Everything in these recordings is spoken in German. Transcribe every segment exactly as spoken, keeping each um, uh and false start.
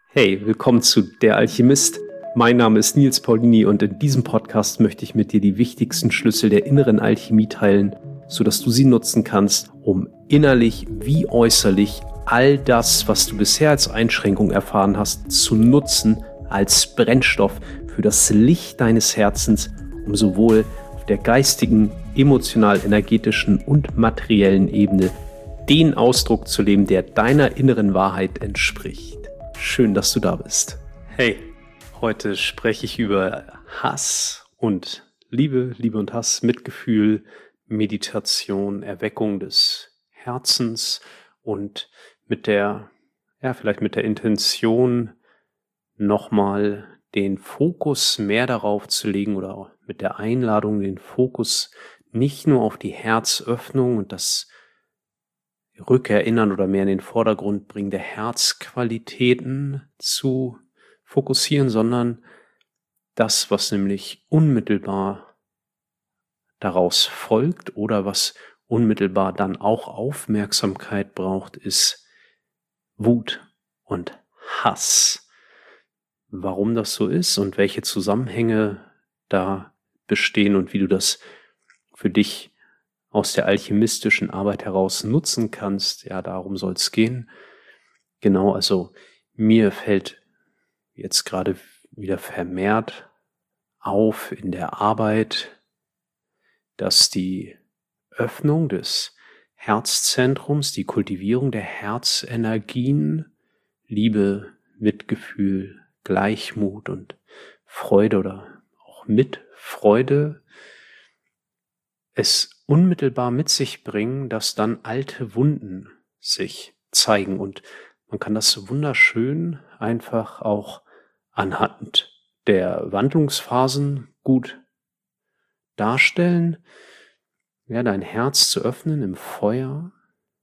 Hey, willkommen zu Der Alchemist. Mein Name ist Nils Paulini und in diesem Podcast möchte ich mit dir die wichtigsten Schlüssel der inneren Alchemie teilen, sodass du sie nutzen kannst, um innerlich wie äußerlich all das, was du bisher als Einschränkung erfahren hast, zu nutzen als Brennstoff für das Licht deines Herzens, um sowohl auf der geistigen, emotional-energetischen und materiellen Ebene den Ausdruck zu leben, der deiner inneren Wahrheit entspricht. Schön, dass du da bist. Hey, heute spreche ich über Hass und Liebe, Liebe und Hass, Mitgefühl, Meditation, Erweckung des Herzens und mit der, ja, vielleicht mit der Intention, nochmal den Fokus mehr darauf zu legen oder mit der Einladung, den Fokus nicht nur auf die Herzöffnung und das Rückerinnern oder mehr in den Vordergrund bringen der Herzqualitäten zu fokussieren, sondern das, was nämlich unmittelbar daraus folgt oder was unmittelbar dann auch Aufmerksamkeit braucht, ist Wut und Hass. Warum das so ist und welche Zusammenhänge da bestehen und wie du das für dich aus der alchemistischen Arbeit heraus nutzen kannst, ja, darum soll es gehen. Genau, also mir fällt jetzt gerade wieder vermehrt auf in der Arbeit, dass die Öffnung des Herzzentrums, die Kultivierung der Herzenergien, Liebe, Mitgefühl, Gleichmut und Freude oder auch Mitfreude, es unmittelbar mit sich bringen, dass dann alte Wunden sich zeigen. Und man kann das wunderschön einfach auch anhand der Wandlungsphasen gut darstellen. Ja, dein Herz zu öffnen im Feuer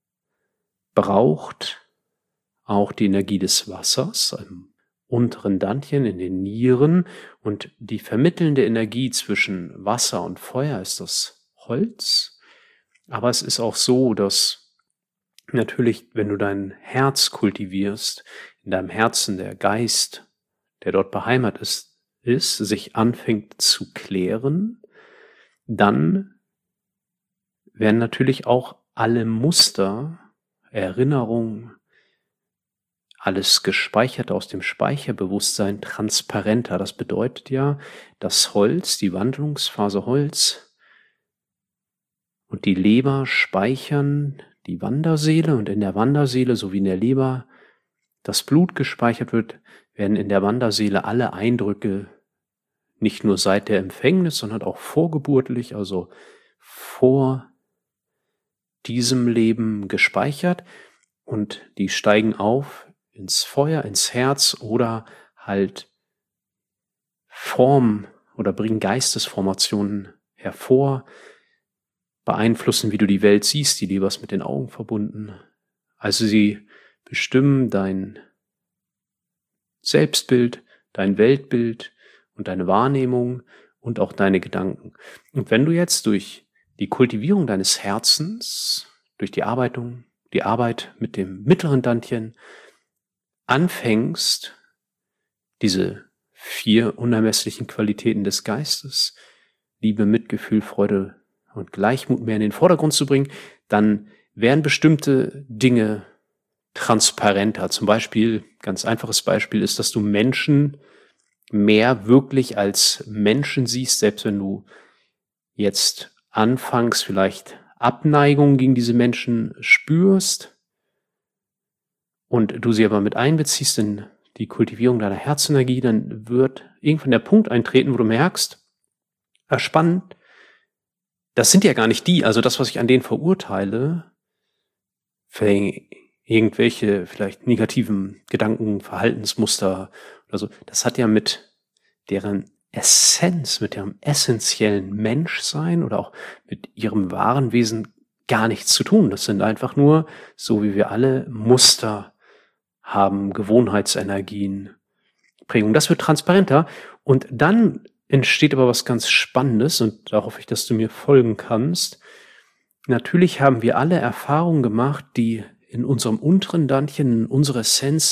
braucht auch die Energie des Wassers im unteren Dantien in den Nieren. Und die vermittelnde Energie zwischen Wasser und Feuer ist das Holz, aber es ist auch so, dass natürlich, wenn du dein Herz kultivierst, in deinem Herzen der Geist, der dort beheimatet ist, ist, sich anfängt zu klären, dann werden natürlich auch alle Muster, Erinnerungen, alles Gespeicherte aus dem Speicherbewusstsein transparenter. Das bedeutet ja, das Holz, die Wandlungsphase Holz, und die Leber speichern die Wanderseele und in der Wanderseele sowie in der Leber das Blut gespeichert wird, werden in der Wanderseele alle Eindrücke nicht nur seit der Empfängnis, sondern auch vorgeburtlich, also vor diesem Leben gespeichert und die steigen auf ins Feuer, ins Herz oder halt Form oder bringen Geistesformationen hervor, beeinflussen, wie du die Welt siehst. Die Leber ist mit den Augen verbunden. Also sie bestimmen dein Selbstbild, dein Weltbild und deine Wahrnehmung und auch deine Gedanken. Und wenn du jetzt durch die Kultivierung deines Herzens, durch die Arbeitung, die Arbeit mit dem mittleren Dantien anfängst, diese vier unermesslichen Qualitäten des Geistes, Liebe, Mitgefühl, Freude und Gleichmut mehr in den Vordergrund zu bringen, dann werden bestimmte Dinge transparenter. Zum Beispiel, ganz einfaches Beispiel ist, dass du Menschen mehr wirklich als Menschen siehst, selbst wenn du jetzt anfangs vielleicht Abneigung gegen diese Menschen spürst und du sie aber mit einbeziehst in die Kultivierung deiner Herzenergie, dann wird irgendwann der Punkt eintreten, wo du merkst, ah, spannend, das sind ja gar nicht die, also das, was ich an denen verurteile, für irgendwelche vielleicht negativen Gedanken, Verhaltensmuster oder so, das hat ja mit deren Essenz, mit ihrem essentiellen Menschsein oder auch mit ihrem wahren Wesen gar nichts zu tun. Das sind einfach nur, so wie wir alle, Muster haben, Gewohnheitsenergien, Prägung. Das wird transparenter und dann entsteht aber was ganz Spannendes und da hoffe ich, dass du mir folgen kannst. Natürlich haben wir alle Erfahrungen gemacht, die in unserem unteren Dantien, in unserer Essenz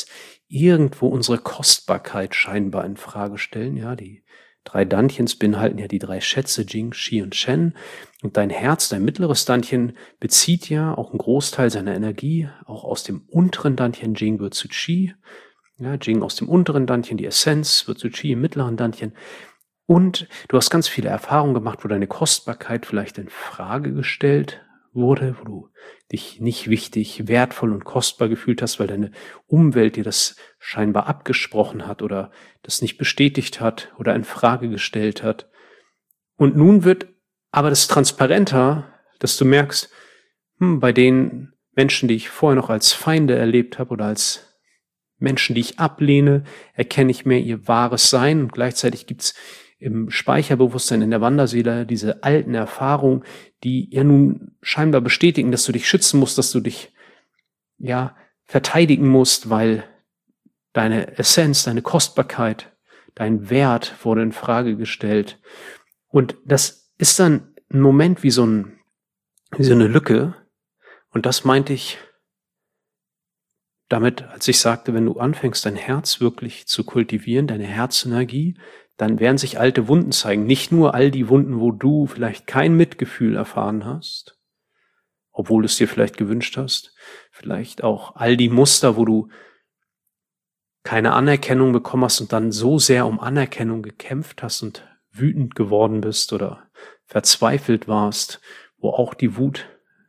irgendwo unsere Kostbarkeit scheinbar in Frage stellen. Ja, die drei Dantyens beinhalten ja die drei Schätze Jing, Qi und Shen. Und dein Herz, dein mittleres Dantian, bezieht ja auch einen Großteil seiner Energie auch aus dem unteren Dantian. Jing wird zu Qi. Ja, Jing aus dem unteren Dantian, die Essenz wird zu Qi im mittleren Dantian. Und du hast ganz viele Erfahrungen gemacht, wo deine Kostbarkeit vielleicht in Frage gestellt wurde, wo du dich nicht wichtig, wertvoll und kostbar gefühlt hast, weil deine Umwelt dir das scheinbar abgesprochen hat oder das nicht bestätigt hat oder in Frage gestellt hat. Und nun wird aber das transparenter, dass du merkst, hm, bei den Menschen, die ich vorher noch als Feinde erlebt habe oder als Menschen, die ich ablehne, erkenne ich mehr ihr wahres Sein, und gleichzeitig gibt's im Speicherbewusstsein, in der Wanderseele, diese alten Erfahrungen, die ja nun scheinbar bestätigen, dass du dich schützen musst, dass du dich, ja, verteidigen musst, weil deine Essenz, deine Kostbarkeit, dein Wert wurde in Frage gestellt. Und das ist dann ein Moment wie so ein, wie so eine Lücke. Und das meinte ich damit, als ich sagte, wenn du anfängst, dein Herz wirklich zu kultivieren, deine Herzenergie, dann werden sich alte Wunden zeigen. Nicht nur all die Wunden, wo du vielleicht kein Mitgefühl erfahren hast, obwohl du es dir vielleicht gewünscht hast. Vielleicht auch all die Muster, wo du keine Anerkennung bekommen hast und dann so sehr um Anerkennung gekämpft hast und wütend geworden bist oder verzweifelt warst, wo auch die Wut,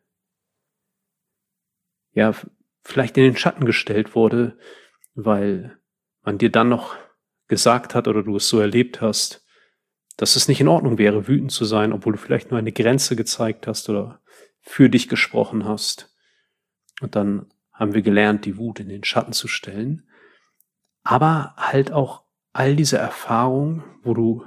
ja, vielleicht in den Schatten gestellt wurde, weil man dir dann noch gesagt hat oder du es so erlebt hast, dass es nicht in Ordnung wäre, wütend zu sein, obwohl du vielleicht nur eine Grenze gezeigt hast oder für dich gesprochen hast. Und dann haben wir gelernt, die Wut in den Schatten zu stellen. Aber halt auch all diese Erfahrungen, wo du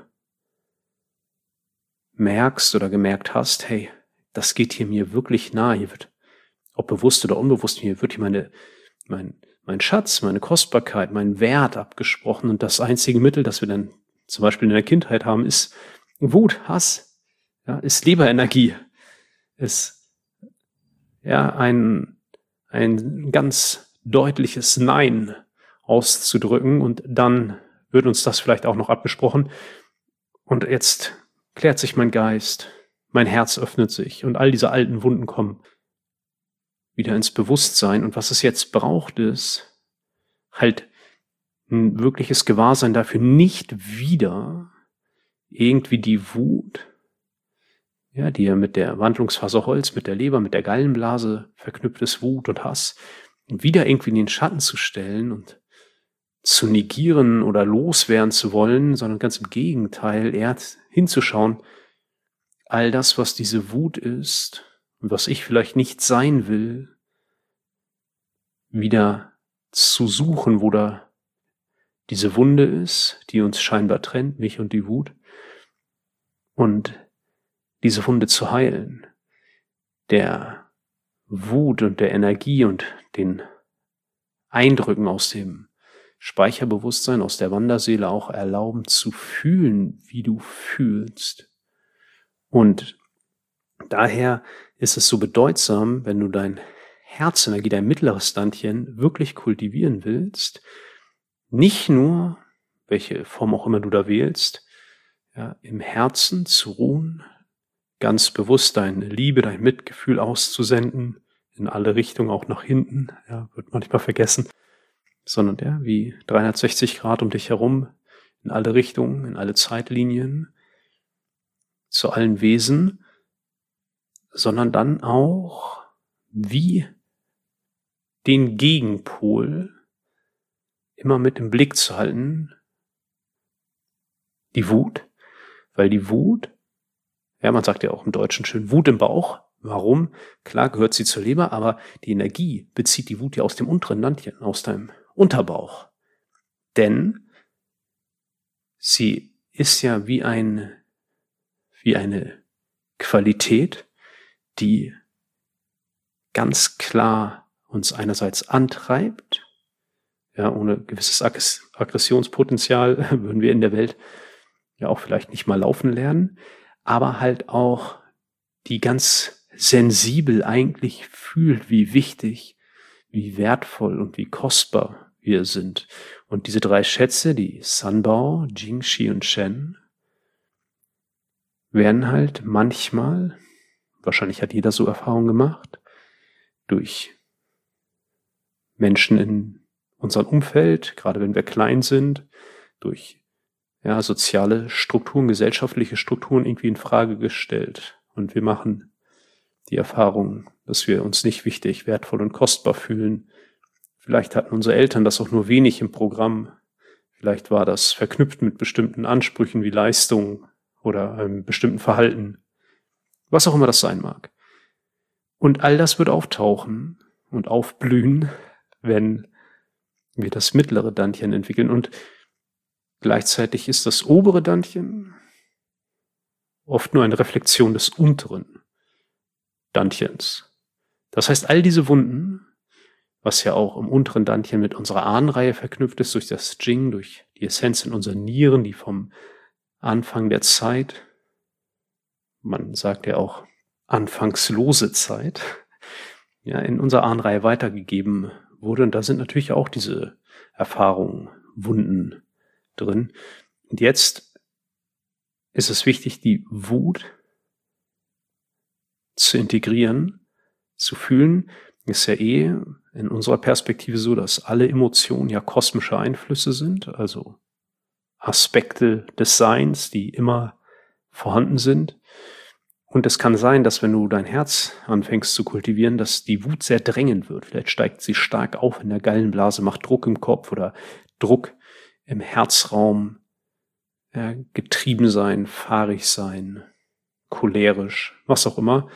merkst oder gemerkt hast, hey, das geht hier mir wirklich nahe, hier wird, ob bewusst oder unbewusst, hier wird hier meine, mein, mein Schatz, meine Kostbarkeit, mein Wert abgesprochen, und das einzige Mittel, das wir dann zum Beispiel in der Kindheit haben, ist Wut, Hass, ja, ist Leberenergie, ist ja ein, ein ganz deutliches Nein auszudrücken, und dann wird uns das vielleicht auch noch abgesprochen. Und jetzt klärt sich mein Geist, mein Herz öffnet sich und all diese alten Wunden kommen wieder ins Bewusstsein. Und was es jetzt braucht, ist halt ein wirkliches Gewahrsein dafür, nicht wieder irgendwie die Wut, ja, die ja mit der Wandlungsphase Holz, mit der Leber, mit der Gallenblase verknüpft ist, Wut und Hass, wieder irgendwie in den Schatten zu stellen und zu negieren oder loswerden zu wollen, sondern ganz im Gegenteil, eher hinzuschauen, all das, was diese Wut ist und was ich vielleicht nicht sein will, wieder zu suchen, wo da diese Wunde ist, die uns scheinbar trennt, mich und die Wut, und diese Wunde zu heilen, der Wut und der Energie und den Eindrücken aus dem Speicherbewusstsein, aus der Wanderseele auch erlauben zu fühlen, wie du fühlst. Und daher ist es so bedeutsam, wenn du dein Herzenergie, dein mittleres Dantian wirklich kultivieren willst, nicht nur, welche Form auch immer du da wählst, ja, im Herzen zu ruhen, ganz bewusst deine Liebe, dein Mitgefühl auszusenden, in alle Richtungen, auch nach hinten, ja, wird manchmal vergessen, sondern ja, wie dreihundertsechzig Grad um dich herum, in alle Richtungen, in alle Zeitlinien, zu allen Wesen, sondern dann auch wie den Gegenpol immer mit im Blick zu halten, die Wut, weil die Wut, ja, man sagt ja auch im Deutschen schön, Wut im Bauch. Warum? Klar gehört sie zur Leber, aber die Energie bezieht die Wut ja aus dem unteren Dantian, aus deinem Unterbauch. Denn sie ist ja wie ein, wie eine Qualität, die ganz klar uns einerseits antreibt. Ja, ohne gewisses Aggress- Aggressionspotenzial würden wir in der Welt ja auch vielleicht nicht mal laufen lernen, aber halt auch die ganz sensibel eigentlich fühlt, wie wichtig, wie wertvoll und wie kostbar wir sind. Und diese drei Schätze, die Sanbao, Jing, Qi und Shen, werden halt manchmal, wahrscheinlich hat jeder so Erfahrungen gemacht, durch Menschen in unserem Umfeld, gerade wenn wir klein sind, durch ja, soziale Strukturen, gesellschaftliche Strukturen irgendwie in Frage gestellt. Und wir machen die Erfahrung, dass wir uns nicht wichtig, wertvoll und kostbar fühlen. Vielleicht hatten unsere Eltern das auch nur wenig im Programm. Vielleicht war das verknüpft mit bestimmten Ansprüchen wie Leistung oder einem bestimmten Verhalten. Was auch immer das sein mag. Und all das wird auftauchen und aufblühen, wenn wir das mittlere Dantian entwickeln. Und gleichzeitig ist das obere Dantian oft nur eine Reflexion des unteren Dantians. Das heißt, all diese Wunden, was ja auch im unteren Dantian mit unserer Ahnenreihe verknüpft ist, durch das Jing, durch die Essenz in unseren Nieren, die vom Anfang der Zeit, man sagt ja auch anfangslose Zeit, ja, in unserer Ahnenreihe weitergegeben wurde. Und da sind natürlich auch diese Erfahrungen, Wunden drin. Und jetzt ist es wichtig, die Wut zu integrieren, zu fühlen. Ist ja eh in unserer Perspektive so, dass alle Emotionen ja kosmische Einflüsse sind, also Aspekte des Seins, die immer vorhanden sind. Und es kann sein, dass wenn du dein Herz anfängst zu kultivieren, dass die Wut sehr drängend wird. Vielleicht steigt sie stark auf in der Gallenblase, macht Druck im Kopf oder Druck im Herzraum, ja, getrieben sein, fahrig sein, cholerisch, was auch immer.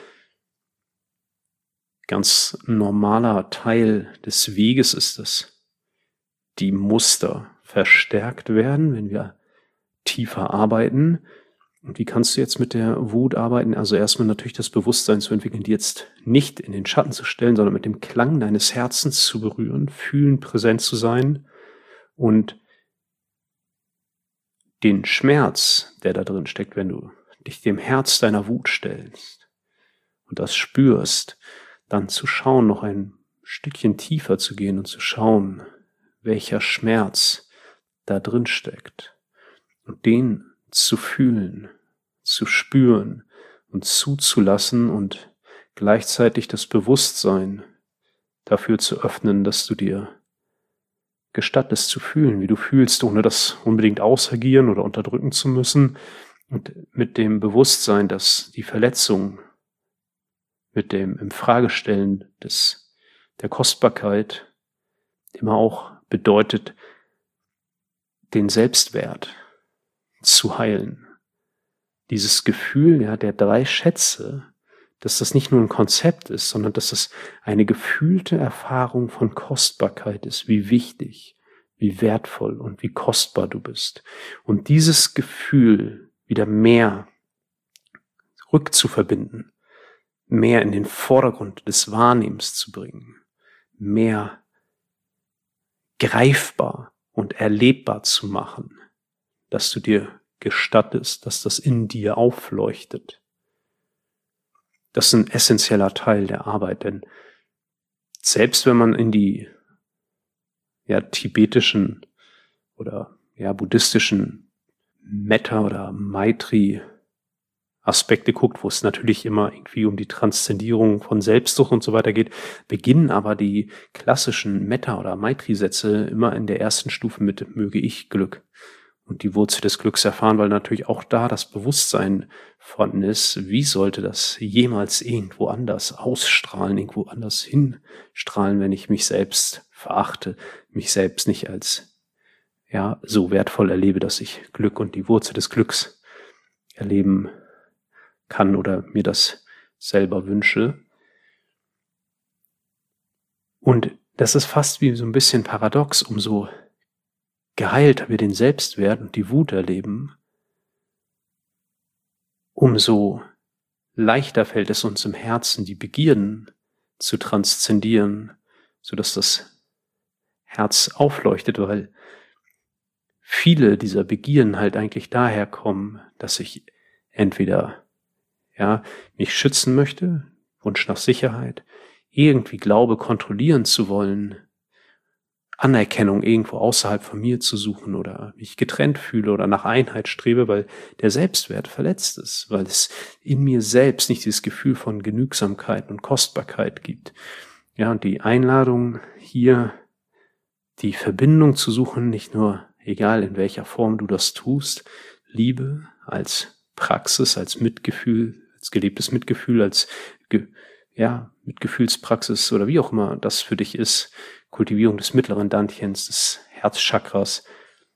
Ganz normaler Teil des Weges ist es, die Muster verstärkt werden, wenn wir tiefer arbeiten. Und wie kannst du jetzt mit der Wut arbeiten? Also erstmal natürlich das Bewusstsein zu entwickeln, die jetzt nicht in den Schatten zu stellen, sondern mit dem Klang deines Herzens zu berühren, fühlen, präsent zu sein und den Schmerz, der da drin steckt, wenn du dich dem Herz deiner Wut stellst und das spürst, dann zu schauen, noch ein Stückchen tiefer zu gehen und zu schauen, welcher Schmerz da drin steckt und den zu fühlen, zu spüren und zuzulassen und gleichzeitig das Bewusstsein dafür zu öffnen, dass du dir gestattest zu fühlen, wie du fühlst, ohne das unbedingt ausagieren oder unterdrücken zu müssen und mit dem Bewusstsein, dass die Verletzung mit dem Infragestellen des, der Kostbarkeit immer auch bedeutet, den Selbstwert zu heilen. Dieses Gefühl, ja, der drei Schätze, dass das nicht nur ein Konzept ist, sondern dass es eine gefühlte Erfahrung von Kostbarkeit ist, wie wichtig, wie wertvoll und wie kostbar du bist. Und dieses Gefühl wieder mehr rückzuverbinden, mehr in den Vordergrund des Wahrnehmens zu bringen, mehr greifbar und erlebbar zu machen, dass du dir gestattest, dass das in dir aufleuchtet. Das ist ein essentieller Teil der Arbeit, denn selbst wenn man in die ja, tibetischen oder ja, buddhistischen Metta- oder Maitri-Aspekte guckt, wo es natürlich immer irgendwie um die Transzendierung von Selbstsucht und so weiter geht, beginnen aber die klassischen Metta- oder Maitri-Sätze immer in der ersten Stufe mit "Möge ich Glück" und die Wurzel des Glücks erfahren, weil natürlich auch da das Bewusstsein vorhanden ist, wie sollte das jemals irgendwo anders ausstrahlen, irgendwo anders hinstrahlen, wenn ich mich selbst verachte, mich selbst nicht als ja so wertvoll erlebe, dass ich Glück und die Wurzel des Glücks erleben kann oder mir das selber wünsche. Und das ist fast wie so ein bisschen paradox, umso geheilter wir den Selbstwert und die Wut erleben, umso leichter fällt es uns im Herzen, die Begierden zu transzendieren, sodass das Herz aufleuchtet, weil viele dieser Begierden halt eigentlich daher kommen, dass ich entweder ja mich schützen möchte, Wunsch nach Sicherheit, irgendwie glaube, kontrollieren zu wollen, Anerkennung irgendwo außerhalb von mir zu suchen oder mich getrennt fühle oder nach Einheit strebe, weil der Selbstwert verletzt ist, weil es in mir selbst nicht dieses Gefühl von Genügsamkeit und Kostbarkeit gibt. Ja, und die Einladung hier, die Verbindung zu suchen, nicht nur, egal in welcher Form du das tust, Liebe als Praxis, als Mitgefühl, als gelebtes Mitgefühl, als ge- ja, Mitgefühlspraxis oder wie auch immer das für dich ist, Kultivierung des mittleren Dantiens, des Herzchakras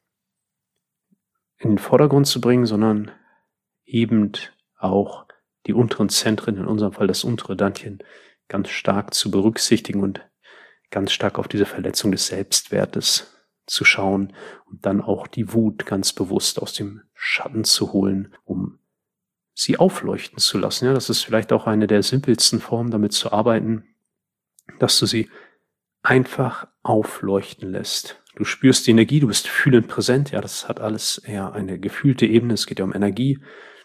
in den Vordergrund zu bringen, sondern eben auch die unteren Zentren, in unserem Fall das untere Dantien, ganz stark zu berücksichtigen und ganz stark auf diese Verletzung des Selbstwertes zu schauen und dann auch die Wut ganz bewusst aus dem Schatten zu holen, um sie aufleuchten zu lassen. Ja, das ist vielleicht auch eine der simpelsten Formen, damit zu arbeiten, dass du sie einfach aufleuchten lässt. Du spürst die Energie, du bist fühlend präsent. Ja, das hat alles eher eine gefühlte Ebene. Es geht ja um Energie.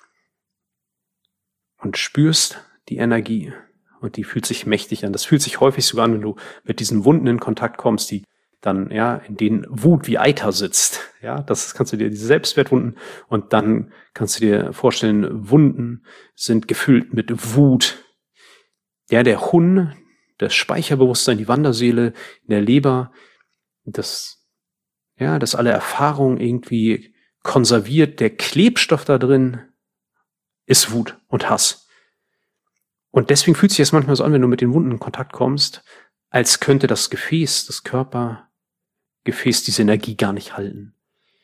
Und spürst die Energie. Und die fühlt sich mächtig an. Das fühlt sich häufig sogar an, wenn du mit diesen Wunden in Kontakt kommst, die dann, ja, in denen Wut wie Eiter sitzt. Ja, das kannst du dir, diese Selbstwertwunden, und dann kannst du dir vorstellen, Wunden sind gefüllt mit Wut. Ja, der Hun, das Speicherbewusstsein, die Wanderseele in der Leber, das, ja, das alle Erfahrungen irgendwie konserviert, der Klebstoff da drin ist Wut und Hass. Und deswegen fühlt sich das manchmal so an, wenn du mit den Wunden in Kontakt kommst, als könnte das Gefäß, das Körpergefäß diese Energie gar nicht halten.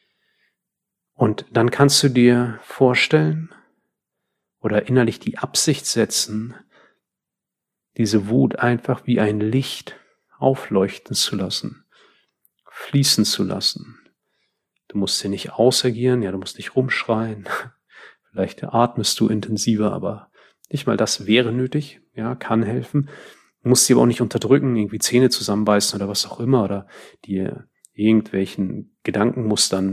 Und dann kannst du dir vorstellen oder innerlich die Absicht setzen, diese Wut einfach wie ein Licht aufleuchten zu lassen, fließen zu lassen. Du musst sie nicht ausagieren, ja, du musst nicht rumschreien. Vielleicht atmest du intensiver, aber nicht mal das wäre nötig, ja, kann helfen. Du musst sie aber auch nicht unterdrücken, irgendwie Zähne zusammenbeißen oder was auch immer, oder dir irgendwelchen Gedankenmustern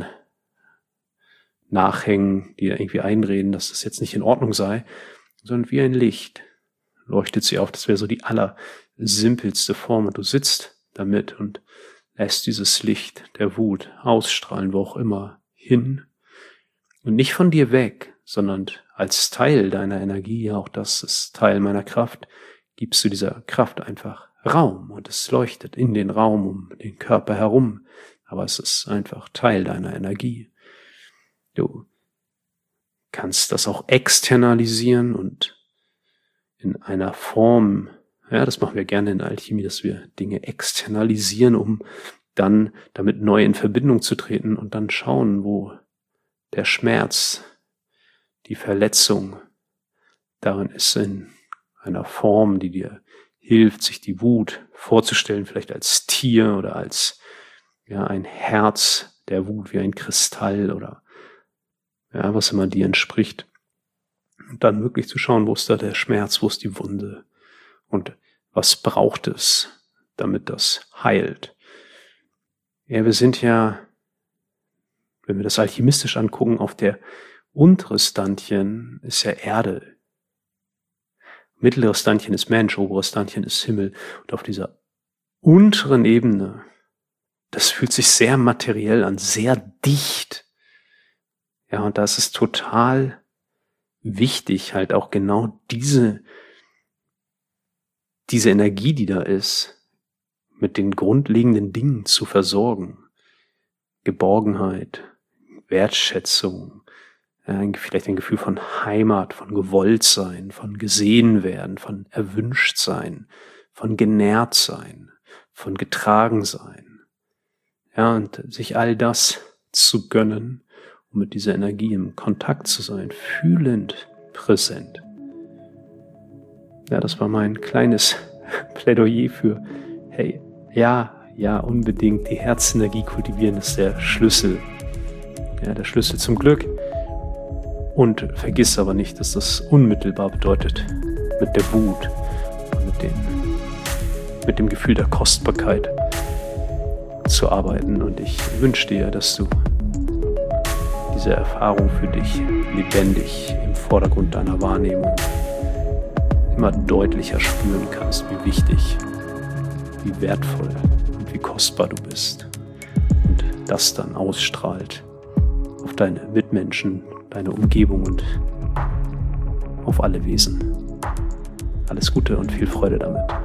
nachhängen, die dir irgendwie einreden, dass das jetzt nicht in Ordnung sei, sondern wie ein Licht leuchtet sie auf. Das wäre so die allersimpelste Form. Und du sitzt damit und lässt dieses Licht der Wut ausstrahlen, wo auch immer hin. Und nicht von dir weg, sondern als Teil deiner Energie, ja, auch das ist Teil meiner Kraft, gibst du dieser Kraft einfach Raum und es leuchtet in den Raum um den Körper herum. Aber es ist einfach Teil deiner Energie. Du kannst das auch externalisieren und in einer Form, ja, das machen wir gerne in der Alchemie, dass wir Dinge externalisieren, um dann damit neu in Verbindung zu treten und dann schauen, wo der Schmerz, die Verletzung darin ist, in einer Form, die dir hilft, sich die Wut vorzustellen, vielleicht als Tier oder als, ja, ein Herz der Wut wie ein Kristall oder, ja, was immer dir entspricht. Und dann wirklich zu schauen, wo ist da der Schmerz, wo ist die Wunde und was braucht es, damit das heilt. Ja, wir sind ja, wenn wir das alchemistisch angucken, auf der unteres Dantien ist ja Erde. Mittleres Dantien ist Mensch, oberes Dantien ist Himmel. Und auf dieser unteren Ebene, das fühlt sich sehr materiell an, sehr dicht. Ja, und da ist es total wichtig, halt auch genau diese, diese Energie, die da ist, mit den grundlegenden Dingen zu versorgen. Geborgenheit, Wertschätzung, ein, vielleicht ein Gefühl von Heimat, von Gewolltsein, von gesehen werden, von erwünscht sein, von genährt sein, von getragen sein. Ja, und sich all das zu gönnen, um mit dieser Energie im Kontakt zu sein, fühlend präsent. Ja, das war mein kleines Plädoyer für, hey, ja, ja, unbedingt die Herzenergie kultivieren ist der Schlüssel. Ja, der Schlüssel zum Glück. Und vergiss aber nicht, dass das unmittelbar bedeutet, mit der Wut und mit dem, mit dem Gefühl der Kostbarkeit zu arbeiten. Und ich wünsche dir, dass du diese Erfahrung für dich lebendig im Vordergrund deiner Wahrnehmung immer deutlicher spüren kannst, wie wichtig, wie wertvoll und wie kostbar du bist und das dann ausstrahlt auf deine Mitmenschen, deine Umgebung und auf alle Wesen. Alles Gute und viel Freude damit.